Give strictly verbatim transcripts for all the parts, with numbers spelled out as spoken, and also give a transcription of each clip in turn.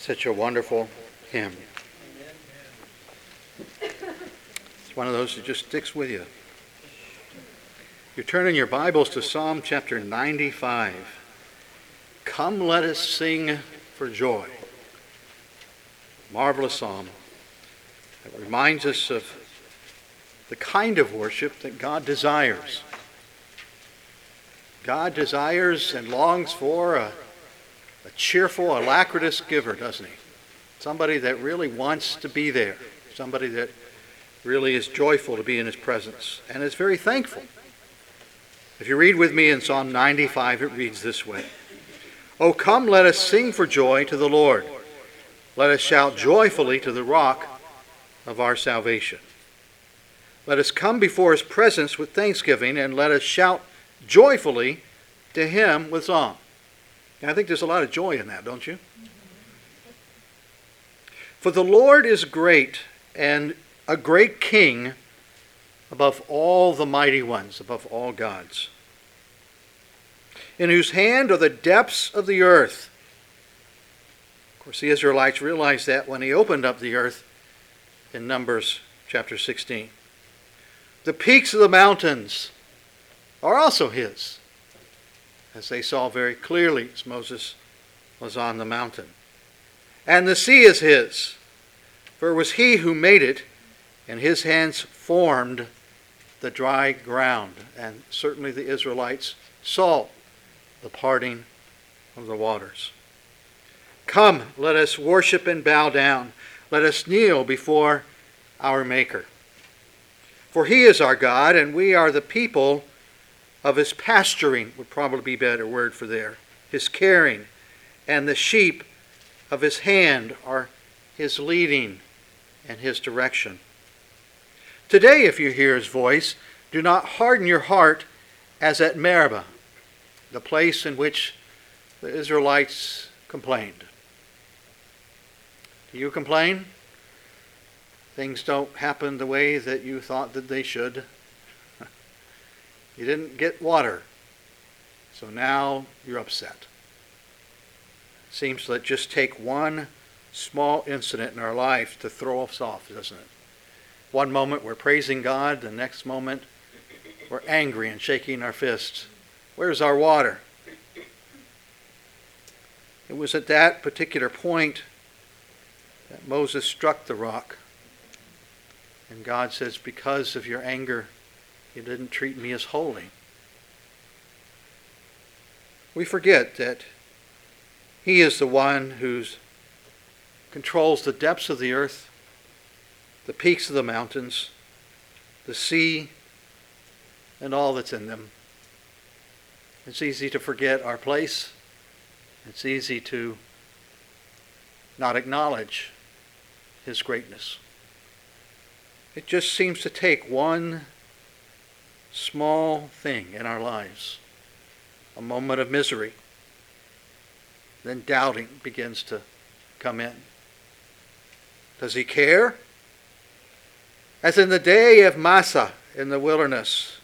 Such a wonderful hymn. It's one of those that just sticks with you. You're turning your Bibles to Psalm chapter ninety-five. Come, let us sing for joy. Marvelous psalm that reminds us of the kind of worship that God desires. God desires and longs for a, a cheerful, alacritous giver, doesn't he? Somebody that really wants to be there. Somebody that really is joyful to be in his presence and is very thankful. If you read with me in Psalm ninety-five, it reads this way. O come, let us sing for joy to the Lord. Let us shout joyfully to the rock of our salvation. Let us come before his presence with thanksgiving, and let us shout joyfully to him with song. And I think there's a lot of joy in that, don't you? For the Lord is great and a great king above all the mighty ones, above all gods, in whose hand are the depths of the earth. Of course, the Israelites realized that when he opened up the earth in Numbers chapter sixteen. The peaks of the mountains are also his, as they saw very clearly as Moses was on the mountain. And the sea is his, for it was he who made it, and his hands formed the dry ground. And certainly the Israelites saw the parting of the waters. Come, let us worship and bow down. Let us kneel before our Maker. For he is our God, and we are the people of his pasturing, would probably be a better word for there, his caring, and the sheep of his hand are his leading and his direction. Today, if you hear his voice, do not harden your heart as at Meribah, the place in which the Israelites complained. Do you complain? Things don't happen the way that you thought that they should. You didn't get water, so now you're upset. It seems to just take one small incident in our life to throw us off, doesn't it? One moment we're praising God, the next moment we're angry and shaking our fists. Where's our water? It was at that particular point that Moses struck the rock. And God says, because of your anger, you didn't treat me as holy. We forget that he is the one who controls the depths of the earth, the peaks of the mountains, the sea, and all that's in them. It's easy to forget our place. It's easy to not acknowledge his greatness. It just seems to take one small thing in our lives, a moment of misery, then doubting begins to come in. Does he care? As in the day of Massah in the wilderness.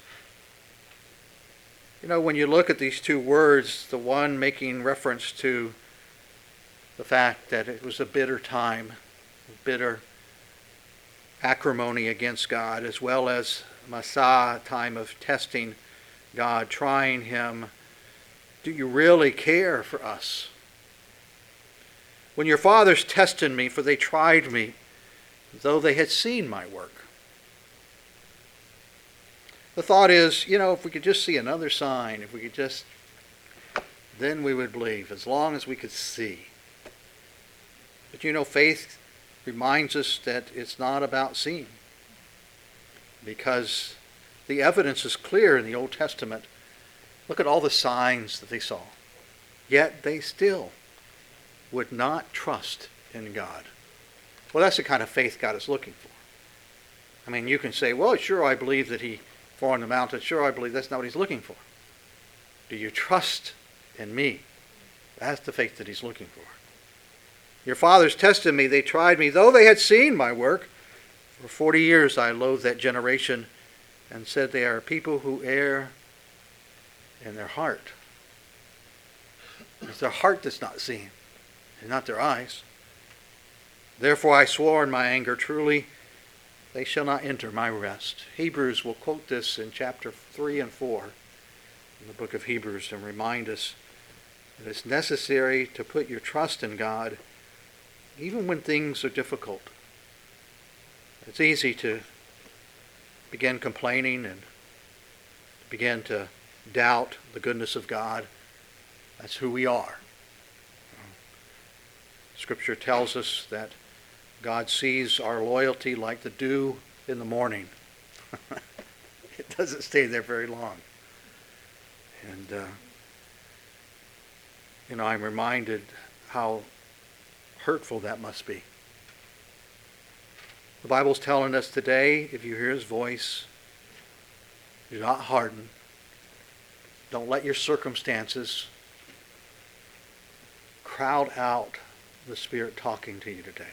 You know, when you look at these two words, the one making reference to the fact that it was a bitter time, bitter acrimony against God, as well as Massah, time of testing God, trying him. Do you really care for us? When your fathers tested me, for they tried me, though they had seen my work. The thought is, you know, if we could just see another sign, if we could just, then we would believe, as long as we could see. But you know, faith reminds us that it's not about seeing, because the evidence is clear in the Old Testament. Look at all the signs that they saw. Yet they still would not trust in God. Well, that's the kind of faith God is looking for. I mean, you can say, well, sure, I believe that he formed the mountain. Sure, I believe. That's not what he's looking for. Do you trust in me? That's the faith that he's looking for. Your fathers tested me, they tried me, though they had seen my work. For forty years I loathed that generation and said they are people who err in their heart. It's their heart that's not seen, and not their eyes. Therefore I swore in my anger, truly they shall not enter my rest. Hebrews will quote this in chapter three and four in the book of Hebrews and remind us that it's necessary to put your trust in God even when things are difficult. It's easy to begin complaining and begin to doubt the goodness of God. That's who we are. Scripture tells us that God sees our loyalty like the dew in the morning. It doesn't stay there very long. And, uh, you know, I'm reminded how hurtful that must be. The Bible's telling us today, if you hear his voice, do not harden. Don't let your circumstances crowd out the Spirit talking to you today.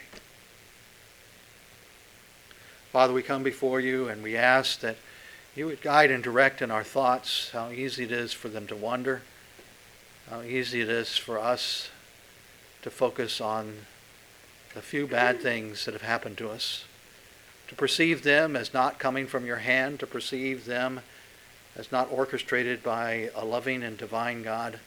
Father, we come before you and we ask that you would guide and direct in our thoughts how easy it is for them to wander, how easy it is for us to focus on the few bad things that have happened to us, to perceive them as not coming from your hand, to perceive them as not orchestrated by a loving and divine God.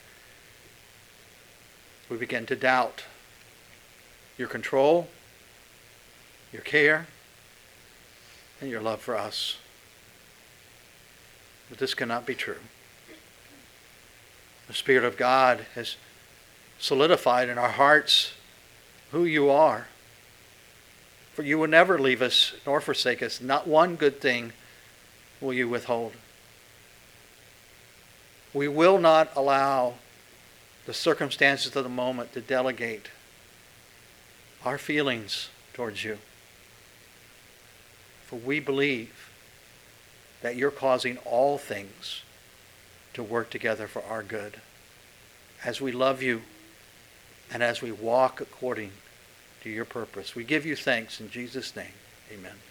We begin to doubt your control, your care, and your love for us. But this cannot be true. The Spirit of God has solidified in our hearts who you are. For you will never leave us nor forsake us. Not one good thing will you withhold. We will not allow the circumstances of the moment to delegate our feelings towards you. For we believe that you're causing all things to work together for our good as we love you and as we walk according to your purpose. We give you thanks in Jesus' name. Amen.